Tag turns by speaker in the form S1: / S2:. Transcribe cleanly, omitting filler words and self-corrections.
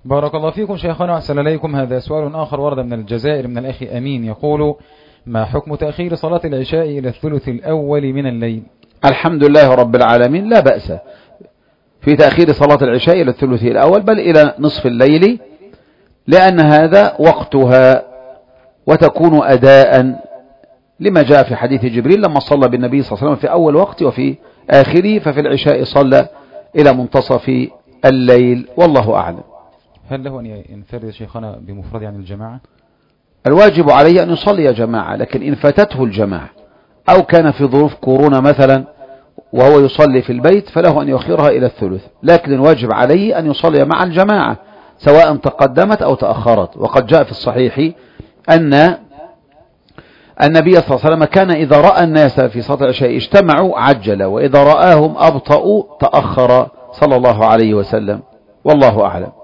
S1: بارك الله فيكم شيخنا وأحسن إليكم. هذا سؤال آخر ورد من الجزائر من الأخ أمين، يقول: ما حكم تأخير صلاة العشاء إلى الثلث الأول من الليل؟
S2: الحمد لله رب العالمين، لا بأس في تأخير صلاة العشاء إلى الثلث الأول بل إلى نصف الليل، لأن هذا وقتها وتكون أداء لما جاء في حديث جبريل لما صلى بالنبي صلى الله عليه وسلم في أول وقت وفي آخره، ففي العشاء صلى إلى منتصف الليل، والله أعلم.
S1: هل له أن ينفرد شيخنا بمفرد عن الجماعة؟
S2: الواجب عليه أن يصلي جماعة، لكن إن فاتته الجماعة أو كان في ظروف كورونا مثلا وهو يصلي في البيت فله أن يؤخرها إلى الثلث، لكن الواجب عليه أن يصلي مع الجماعة سواء تقدمت أو تأخرت. وقد جاء في الصحيح أن النبي صلى الله عليه وسلم كان إذا رأى الناس في صلاة العشاء اجتمعوا عجل، وإذا رآهم أبطأوا تأخر صلى الله عليه وسلم، والله أعلم.